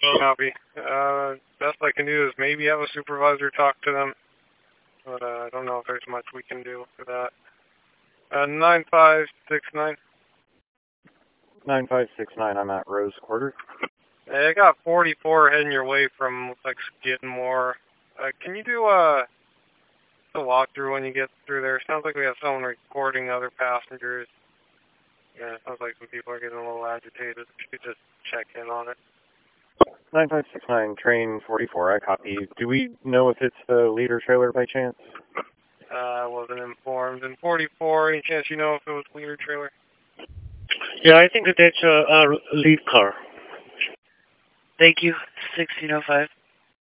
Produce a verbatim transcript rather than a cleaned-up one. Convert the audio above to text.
Copy. Uh, best I can do is maybe have a supervisor talk to them, but uh, I don't know if there's much we can do for that. Uh, nine five six nine. nine five six nine, I'm at Rose Quarter. I got forty-four heading your way from, looks like Skidmore. Uh, can you do uh, a walkthrough when you get through there? Sounds like we have someone recording other passengers. Yeah, it sounds like some people are getting a little agitated. If you could just check in on it. nine five six nine, train forty-four, I copy. Do we know if it's the leader trailer by chance? I uh, wasn't informed. And forty-four, any chance you know if it was leader trailer? Yeah, I think that that's a, a lead car. Thank you. sixteen oh five.